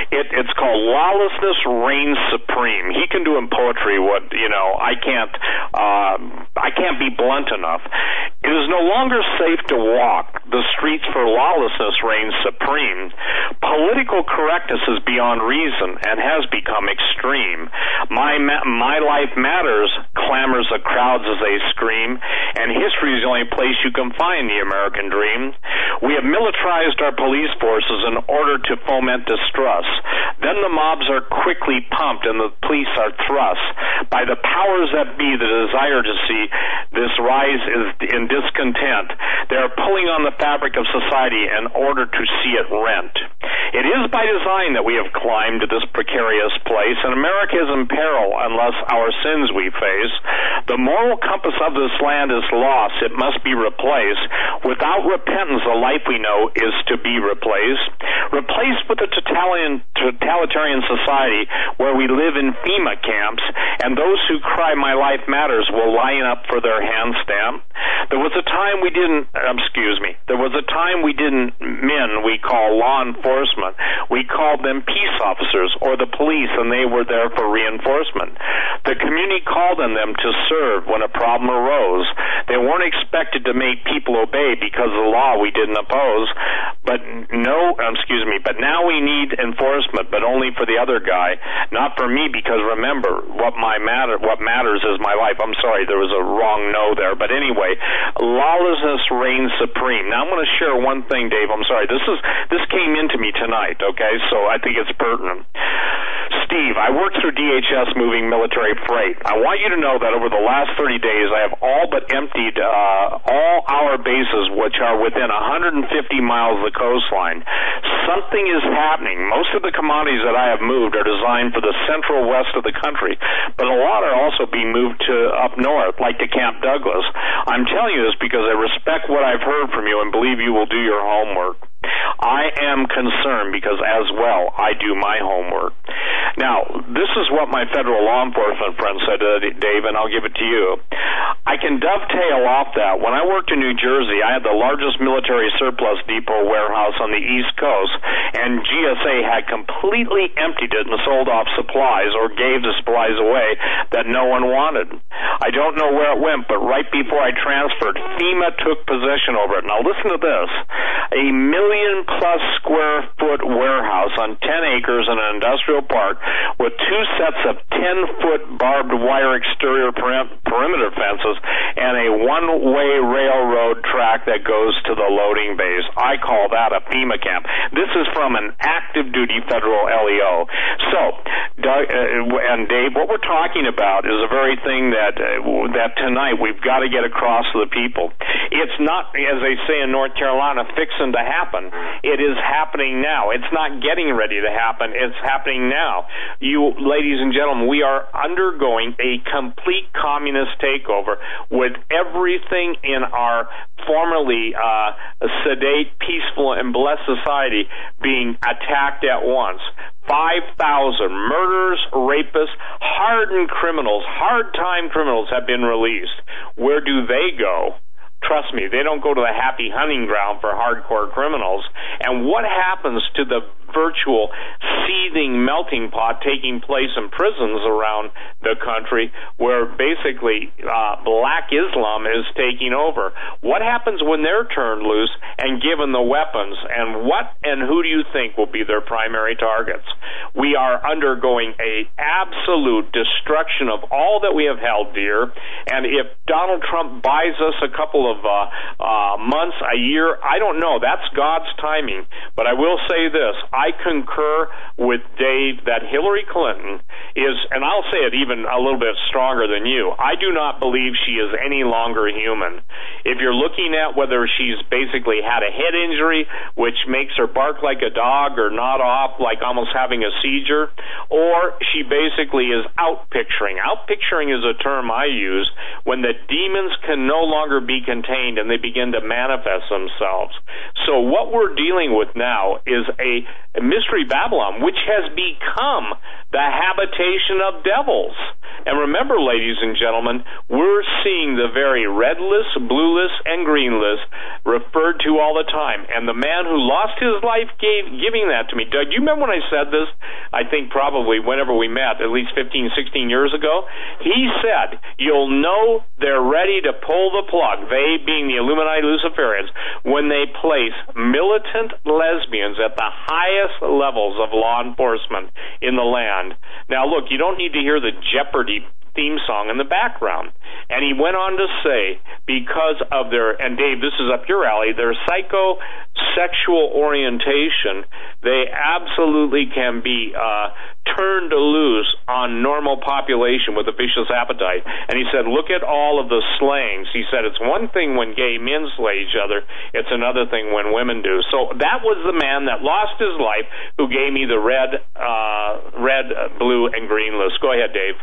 It, it's called Lawlessness Reigns Supreme. He can do in poetry what, you know, I can't, uh, I can't be blunt enough. It is no longer safe to walk. The streets for lawlessness reigns supreme. Political correctness is beyond reason and has become extreme. My ma- my life matters, clamors the crowds as they scream, and history is the only place you can find the American dream. We have militarized our police forces in order to foment distrust. Then the mobs are quickly pumped and the police are thrust by the powers that be, the desire to see this rise is in discontent. They are pulling on the fabric of society in order to see it rent. It is by design that we have climbed to this precarious place, and America is in peril unless our sins we face. The moral compass of this land is lost. It must be replaced. Without repentance, the life we know is to be replaced. Replaced with a totalitarian, totalitarian society where we live in FEMA camps, and those who cry my life matters will line up for their hand stamp. There was a time we didn't, excuse me, there was a time we didn't men we call law enforcement. We called them peace officers or the police, and they were there for reinforcement. The community called on them to serve when a problem arose. They weren't expected to make people obey because of the law we didn't oppose. But no, excuse me, but now we need enforcement, but only for the other guy, not for me, because remember, what my matter, what matters is my life. I'm sorry, there was a wrong no there, but anyway, lawlessness reigns supreme. Now I'm going to share one thing, Dave. I'm sorry. This is this came into me tonight, okay? So I think it's pertinent. Steve, I worked through D H S moving military freight. I want you to know that over the last thirty days, I have all but emptied uh, all our bases, which are within one hundred fifty miles of the coastline. Something is happening. Most of the commodities that I have moved are designed for the central west of the country, but a lot are also being moved to up north, like to Camp Douglas. I'm telling you this because I respect what I've heard from you and believe you will do your homework. I am concerned because, as well, I do my homework. Now, this is what my federal law enforcement friend said, uh, Dave, and I'll give it to you. I can dovetail off that. When I worked in New Jersey, I had the largest military surplus depot warehouse on the East Coast, and G S A had completely emptied it and sold off supplies or gave the supplies away that no one wanted. I don't know where it went, but right before I transferred, FEMA took possession over it. Now, listen to this. A million plus square foot warehouse on ten acres in an industrial park with two sets of ten foot barbed wire exterior perim- perimeter fences and a one-way railroad track that goes to the loading bays. I call that a FEMA camp. This is from an active duty federal L E O. So, Doug, uh, and Dave, what we're talking about is a very thing that uh, that tonight we've got to get across to the people. It's not, as they say in North Carolina, fixing to happen. It is happening now. It's not getting ready to happen. It's happening now. You, ladies and gentlemen, we are undergoing a complete communist takeover with everything in our formerly uh, sedate, peaceful, and blessed society being attacked at once. five thousand murderers, rapists, hardened criminals, hard-time criminals have been released. Where do they go? Trust me, they don't go to the happy hunting ground for hardcore criminals. And what happens to the virtual seething melting pot taking place in prisons around the country where basically uh, black Islam is taking over? What happens when they're turned loose and given the weapons? And what and who do you think will be their primary targets? We are undergoing a absolute destruction of all that we have held dear. And if Donald Trump buys us a couple of uh, uh, months, a year, I don't know. That's God's timing. But I will say this. I concur with Dave that Hillary Clinton is, and I'll say it even a little bit stronger than you, I do not believe she is any longer human. If you're looking at whether she's basically had a head injury, which makes her bark like a dog or nod off like almost having a seizure, or she basically is out-picturing. Out-picturing is a term I use when the demons can no longer be contained and they begin to manifest themselves. So what we're dealing with now is a, a mystery Babylon. realm, which has become the habitation of devils. And remember, ladies and gentlemen, we're seeing the very red list, blue list, and green list referred to all the time. And the man who lost his life gave giving that to me. Doug, you remember when I said this? I think probably whenever we met, at least fifteen, sixteen years ago. He said, you'll know they're ready to pull the plug, they being the Illuminati Luciferians, when they place militant lesbians at the highest levels of law enforcement in the land. Now, look, you don't need to hear the Jeopardy theme song in the background. And he went on to say, because of their, and Dave, this is up your alley, their psychosexual orientation, they absolutely can be uh, turned loose on normal population with a vicious appetite. And he said, look at all of the slayings. He said, it's one thing when gay men slay each other, it's another thing when women do. So that was the man that lost his life who gave me the red, uh, red, blue, and green list. Go ahead, Dave.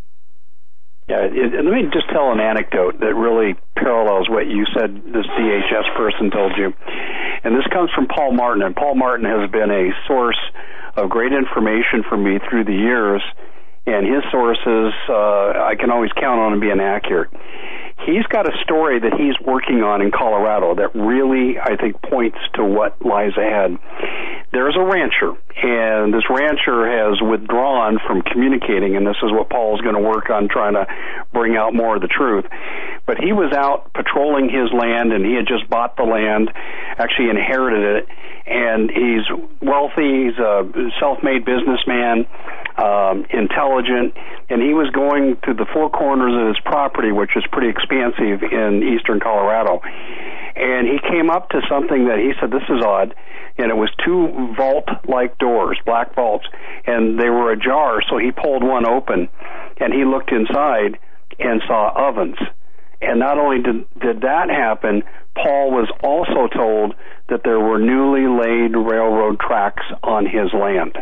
Yeah, it, let me just tell an anecdote that really parallels what you said this D H S person told you. And this comes from Paul Martin, and Paul Martin has been a source of great information for me through the years, and his sources, uh, I can always count on them being accurate. He's got a story that he's working on in Colorado that really, I think, points to what lies ahead. There's a rancher, and this rancher has withdrawn from communicating, and this is what Paul's going to work on, trying to bring out more of the truth. But he was out patrolling his land, and he had just bought the land, actually inherited it, and he's wealthy, he's a self-made businessman, um, intelligent, and he was going to the four corners of his property, which is pretty expansive in eastern Colorado. And he came up to something that he said, this is odd, and it was two vault-like doors, black vaults, and they were ajar, so he pulled one open, and he looked inside and saw ovens. And not only did, did that happen, Paul was also told that there were newly laid railroad tracks on his land.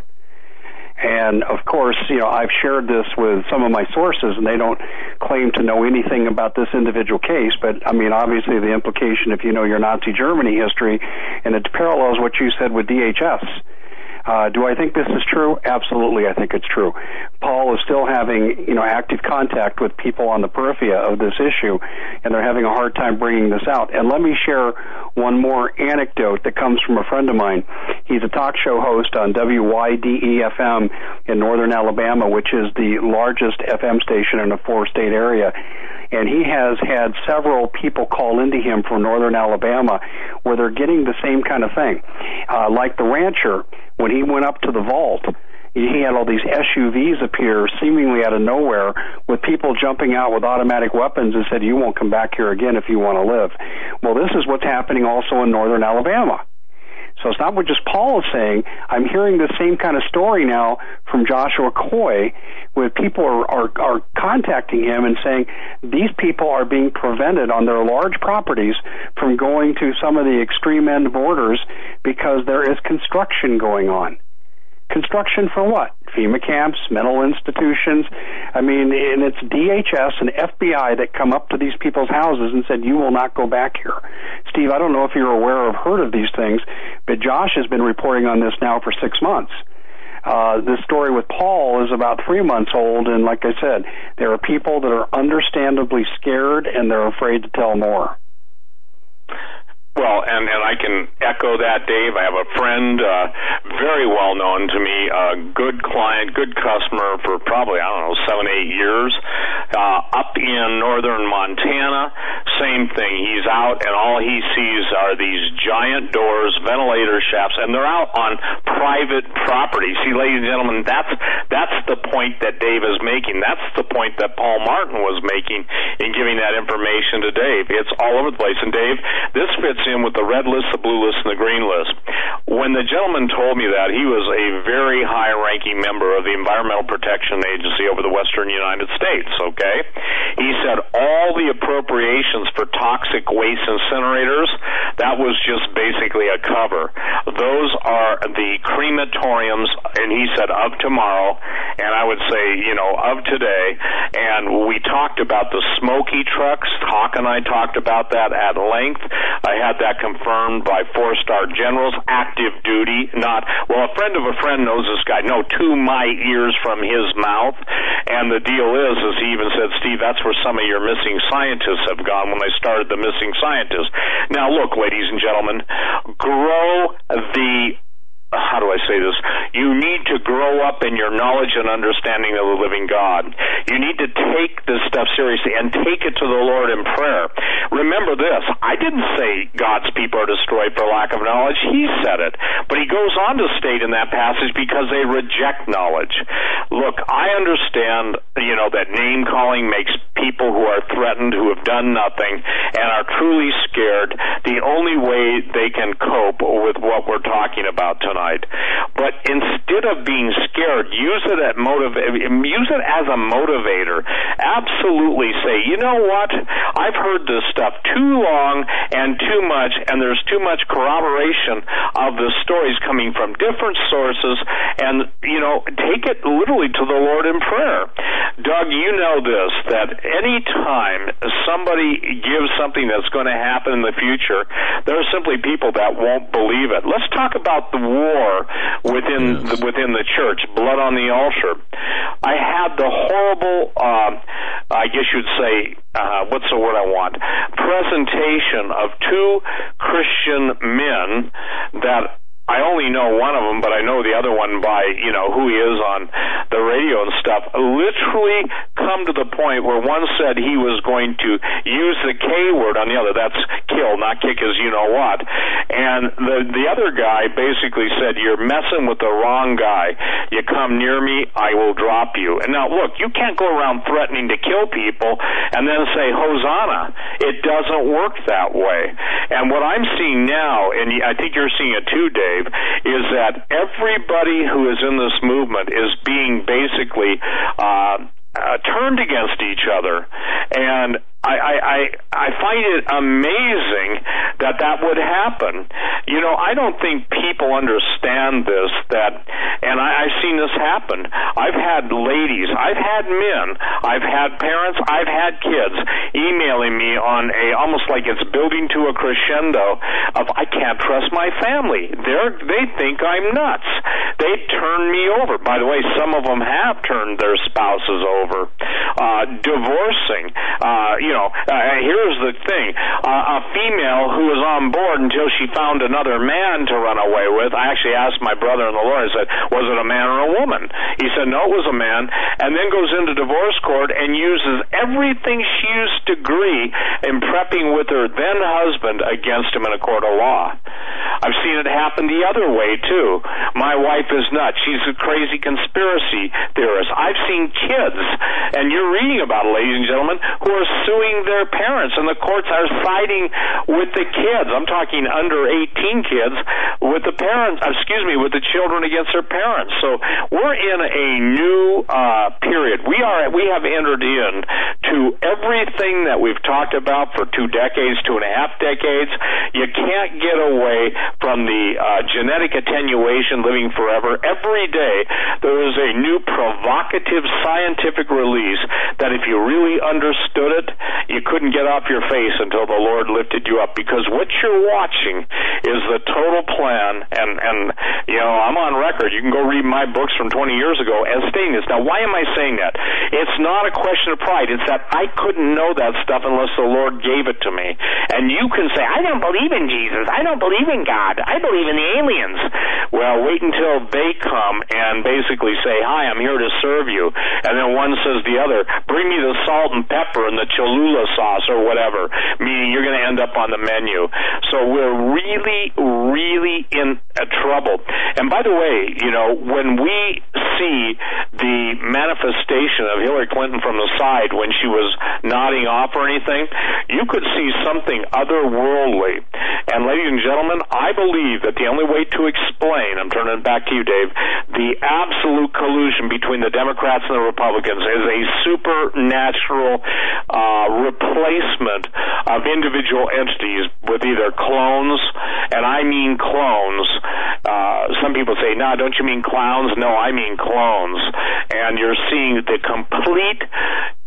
And, of course, you know, I've shared this with some of my sources, and they don't claim to know anything about this individual case, but, I mean, obviously the implication, if you know your Nazi Germany history, and it parallels what you said with D H S. Uh, do I think this is true? Absolutely, I think it's true. Paul is still having, you know, active contact with people on the periphery of this issue, and they're having a hard time bringing this out. And let me share one more anecdote that comes from a friend of mine. He's a talk show host on W Y D E F M in northern Alabama, which is the largest F M station in a four-state area. And he has had several people call into him from northern Alabama where they're getting the same kind of thing. Uh, like the rancher, when he went up to the vault, he had all these S U Vs appear seemingly out of nowhere with people jumping out with automatic weapons and said, you won't come back here again if you want to live. Well, this is what's happening also in northern Alabama. So it's not what just Paul is saying. I'm hearing the same kind of story now from Joshua Coy, where people are, are, are contacting him and saying these people are being prevented on their large properties from going to some of the extreme end borders because there is construction going on. Construction for what? FEMA camps, mental institutions. I mean, and it's D H S and F B I that come up to these people's houses and said, you will not go back here. Steve, I don't know if you're aware or heard of these things, but Josh has been reporting on this now for six months. Uh, this story with Paul is about three months old, and like I said, there are people that are understandably scared and they're afraid to tell more. Well, and, and I can echo that, Dave. I have a friend, uh, very well known to me, a good client, good customer for probably, I don't know, seven, eight years, uh, up in northern Montana. Same thing. He's out, and all he sees are these giant doors, ventilator shafts, and they're out on private property. See, ladies and gentlemen, that's that's the point that Dave is making. That's the point that Paul Martin was making in giving that information to Dave. It's all over the place. And, Dave, this fits in with the red list, the blue list, and the green list. When the gentleman told me that, he was a very high-ranking member of the Environmental Protection Agency over the western United States, okay? He said all the appropriations for toxic waste incinerators, that was just basically a cover. Those are the crematoriums, and he said of tomorrow, and I would say, you know, of today, and we talked about the smoky trucks. Hawk and I talked about that at length. I had had that confirmed by four-star generals, active duty, not, well, a friend of a friend knows this guy. No, to my ears from his mouth. And the deal is, as he even said, Steve, that's where some of your missing scientists have gone when they started the missing scientists. Now, look, ladies and gentlemen, grow the... how do I say this? You need to grow up in your knowledge and understanding of the living God. You need to take this stuff seriously and take it to the Lord in prayer. Remember this, I didn't say God's people are destroyed for lack of knowledge. He said it. But he goes on to state in that passage because they reject knowledge. Look, I understand, you know, that name-calling makes people who are threatened, who have done nothing, and are truly scared, the only way they can cope with what we're talking about tonight. But instead of being scared, use it at motiv- use it as a motivator. Absolutely say, you know what? I've heard this stuff too long and too much, and there's too much corroboration of the stories coming from different sources, and, you know, take it literally to the Lord in prayer. Doug, you know this, that any time somebody gives something that's going to happen in the future, there are simply people that won't believe it. Let's talk about the war within yes. the, within the church, blood on the altar. I had the horrible, uh, I guess you'd say, uh, what's the word I want? Presentation of two Christian men that I only know one of them, but I know the other one by, you know, who he is on the radio and stuff, literally come to the point where one said he was going to use the K word on the other. That's kill, not kick as you know what. And the the other guy basically said, you're messing with the wrong guy. You come near me, I will drop you. And now, look, you can't go around threatening to kill people and then say, Hosanna. It doesn't work that way. And what I'm seeing now, and I think you're seeing it too, Dave, is that everybody who is in this movement is being basically uh, uh, turned against each other. And I, I, I, I find it amazing that that would happen. You know, I don't think people understand this, that, and I, I've seen this happen. I've had ladies, I've had men, I've had parents, I've had kids emailing me on a, almost like it's building to a crescendo of, I can't trust my family. They're, they think I'm nuts. They turn me over. By the way, some of them have turned their spouses over. Uh, divorcing, uh, you know, uh, here's the thing. Uh, a female who was on board until she found another man to run away with. I actually asked my brother in the Lord, I said, was it a man or a woman? He said, no, it was a man, and then goes into divorce court and uses everything she used to agree in prepping with her then husband against him in a court of law. I've seen it happen the other way, too. My wife is nuts. She's a crazy conspiracy theorist. I've seen kids, and you're reading about it, ladies and gentlemen, who are suing their parents, and the courts are siding with the kids. I'm talking under eighteen kids with the parents, excuse me, with the children against their parents. So we're in a new uh, period. We are, we have entered in to everything that we've talked about for two decades, two and a half decades. You can't get away from the uh, genetic attenuation, living forever. Every day there is a new provocative scientific release that if you really understood it, you couldn't get off your face until the Lord lifted you up, because what you're watching is the total plan. And, and you know, I'm on record. You can go read my books from twenty years ago as stating this. Now, why am I saying that? It's not a question of pride. It's that I couldn't know that stuff unless the Lord gave it to me. And you can say, I don't believe in Jesus. I don't believe in God. I believe in the aliens. Well, wait until they come and basically say, hi, I'm here to serve you. And then one says the other, bring me the salt and pepper and the Cholula sauce or whatever, meaning you're going to end up on the menu. So we're really, really in uh, trouble. And by the way, you know, when we see the manifestation of Hillary Clinton from the side when she was nodding off or anything, you could see something otherworldly. And ladies and gentlemen, I believe that the only way to explain, I'm turning it back to you, Dave, the absolute collusion between the Democrats and the Republicans is a supernatural uh, replacement of individual entities with either clones, and I mean clones. Uh, some people say, no, don't you mean clowns? No, I mean clones. And you're seeing the complete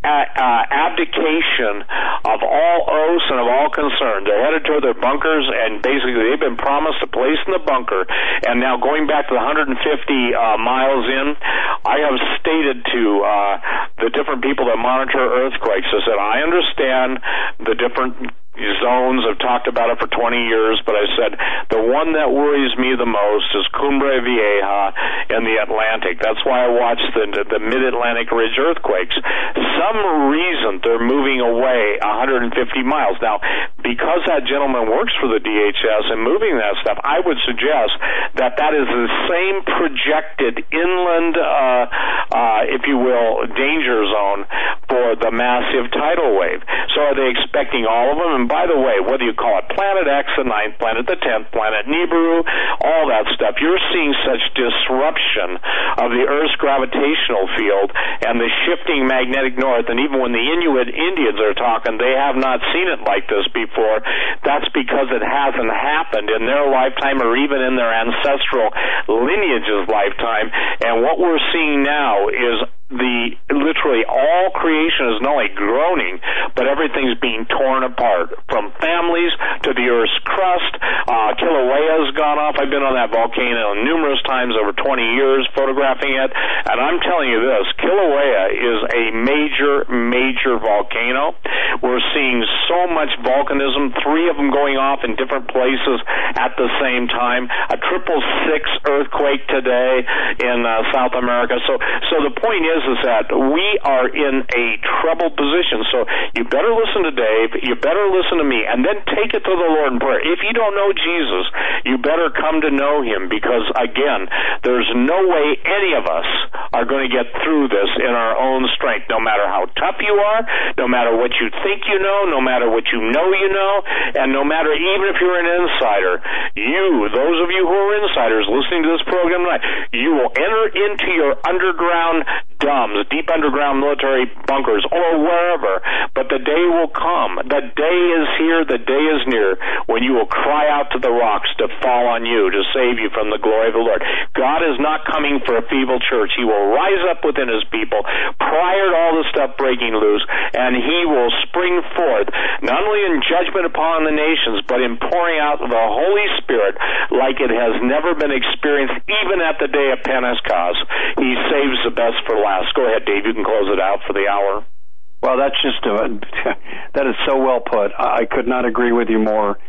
uh, abdication of all oaths and of all concern. They're headed toward their bunkers, and basically they've been promised a place in the bunker. And now going back to the one hundred fifty uh, miles in, I have stated to uh, the different people that monitor earthquakes, I said, I understand the different zones. I've talked about it for twenty years, but I said the one that worries me the most is Cumbre Vieja in the Atlantic. That's why I watch the, the Mid-Atlantic Ridge earthquakes. Some reason they're moving away one hundred fifty miles. Now, because that gentleman works for the D H S and moving that stuff, I would suggest that that is the same projected inland, uh, uh, if you will, danger zone for the massive tidal wave. So are they expecting all of them? And by the way, whether you call it Planet X, the ninth planet, the tenth planet, Nibiru, all that stuff, you're seeing such disruption of the Earth's gravitational field and the shifting magnetic north, and even when the Inuit Indians are talking, they have not seen it like this before. That's because it hasn't happened in their lifetime or even in their ancestral lineage's lifetime. And what we're seeing now is the literally all creation is not only groaning, but everything's being torn apart, from families to the Earth's crust. Uh, Kilauea's gone off. I've been on that volcano numerous times over twenty years photographing it, and I'm telling you this, Kilauea is a major, major volcano. We're seeing so much volcanism, three of them going off in different places at the same time. A triple six earthquake today in uh, South America. So, so the point is, is that we are in a troubled position. So you better listen to Dave, you better listen to me, and then take it to the Lord in prayer. If you don't know Jesus, you better come to know him, because again, there's no way any of us are going to get through this in our own strength, no matter how tough you are, no matter what you think you know, no matter what you know you know, and no matter even if you're an insider. You, those of you who are insiders listening to this program tonight, you will enter into your underground dumbs, deep underground military bunkers, or wherever, but the day will come. The day is here, the day is near, when you will cry out to the rocks to fall on you, to save you from the glory of the Lord. God is not coming for a feeble church. He will rise up within his people prior to all the stuff breaking loose, and he will spring forth, not only in judgment upon the nations, but in pouring out the Holy Spirit like it has never been experienced, even at the day of Pentecost. He saves the best for last. Go ahead, Dave. You can close it out for the hour. Well, that's just a, that is so well put. I could not agree with you more.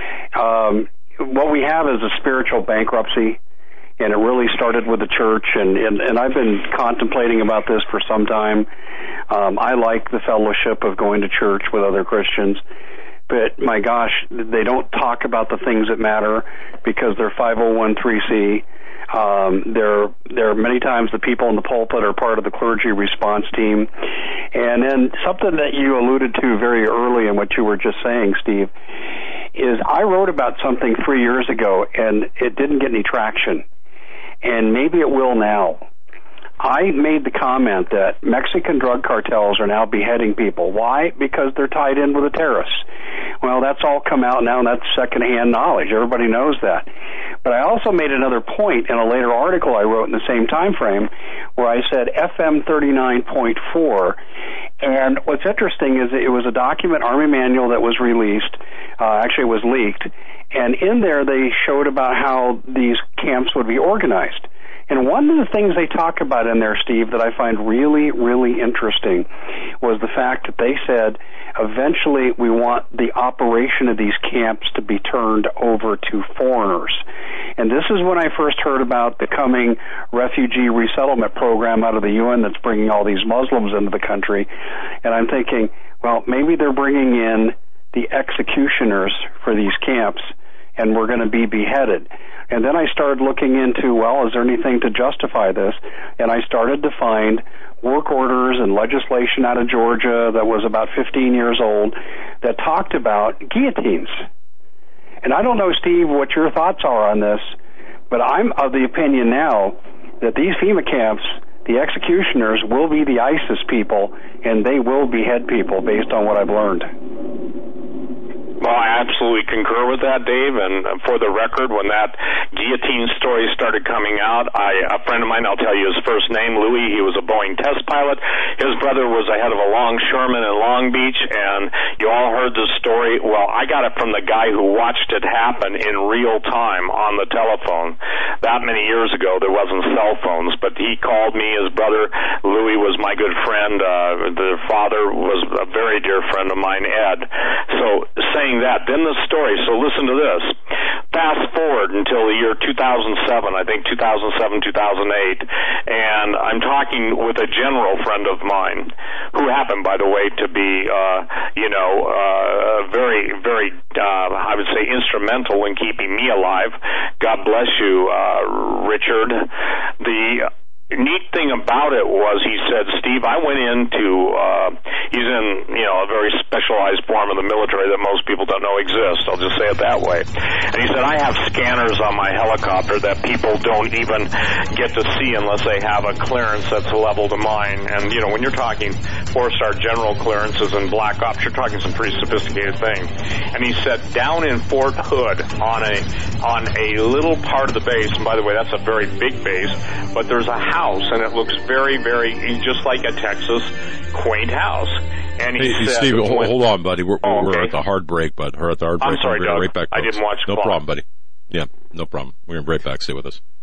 Um, what we have is a spiritual bankruptcy, and it really started with the church, and, and, and I've been contemplating about this for some time. Um, I like the fellowship of going to church with other Christians, but my gosh, they don't talk about the things that matter because they're five oh one c three. Um, there, there are many times the people in the pulpit are part of the clergy response team. And then something that you alluded to very early in what you were just saying, Steve, is I wrote about something three years ago, and it didn't get any traction. And maybe it will now. I made the comment that Mexican drug cartels are now beheading people. Why? Because they're tied in with the terrorists. Well, that's all come out now, and that's secondhand knowledge. Everybody knows that. But I also made another point in a later article I wrote in the same time frame where I said F M thirty-nine point four. And what's interesting is it was a document, Army manual, that was released. Uh, actually, it was leaked. And in there they showed about how these camps would be organized. And one of the things they talk about in there, Steve, that I find really, really interesting was the fact that they said eventually we want the operation of these camps to be turned over to foreigners. And this is when I first heard about the coming refugee resettlement program out of the U N that's bringing all these Muslims into the country. And I'm thinking, well, maybe they're bringing in the executioners for these camps, and we're going to be beheaded. And then I started looking into, well, is there anything to justify this? And I started to find work orders and legislation out of Georgia that was about fifteen years old that talked about guillotines. And I don't know, Steve, what your thoughts are on this, but I'm of the opinion now that these FEMA camps, the executioners, will be the ISIS people, and they will behead people based on what I've learned. Well, I absolutely concur with that, Dave. And for the record, when that guillotine story started coming out, I, a friend of mine, I'll tell you his first name, Louis, he was a Boeing test pilot. His brother was a head of a longshoreman in Long Beach, and you all heard the story. Well, I got it from the guy who watched it happen in real time on the telephone. That many years ago, there wasn't cell phones, but he called me. His brother, Louis, was my good friend. Uh, the father was a very dear friend of mine, Ed. So saying that, then the story. So listen to this. Fast forward until the year two thousand seven, I think two thousand seven, two thousand eight, and I'm talking with a general friend of mine who happened, by the way, to be, uh, you know, uh, very, very, uh, I would say, instrumental in keeping me alive. God bless you, uh, Richard. The neat thing about it was, he said, Steve, I went into, uh, he's in, you know, a very specialized form of the military that most people don't know exists. I'll just say it that way. And he said, I have scanners on my helicopter that people don't even get to see unless they have a clearance that's level to mine. And, you know, when you're talking four-star general clearances and black ops, you're talking some pretty sophisticated thing. And he said, down in Fort Hood on a, on a little part of the base, and by the way, that's a very big base, but there's a house. And it looks very, very just like a Texas quaint house. And he hey, said, Steve, hold, hold on, buddy. We're, oh, okay. we're at the hard break, bud. We're at the hard break. I'm sorry, we're Doug. Right back, I didn't watch the No clock. problem, buddy. Yeah, no problem. We're right back. Stay with us.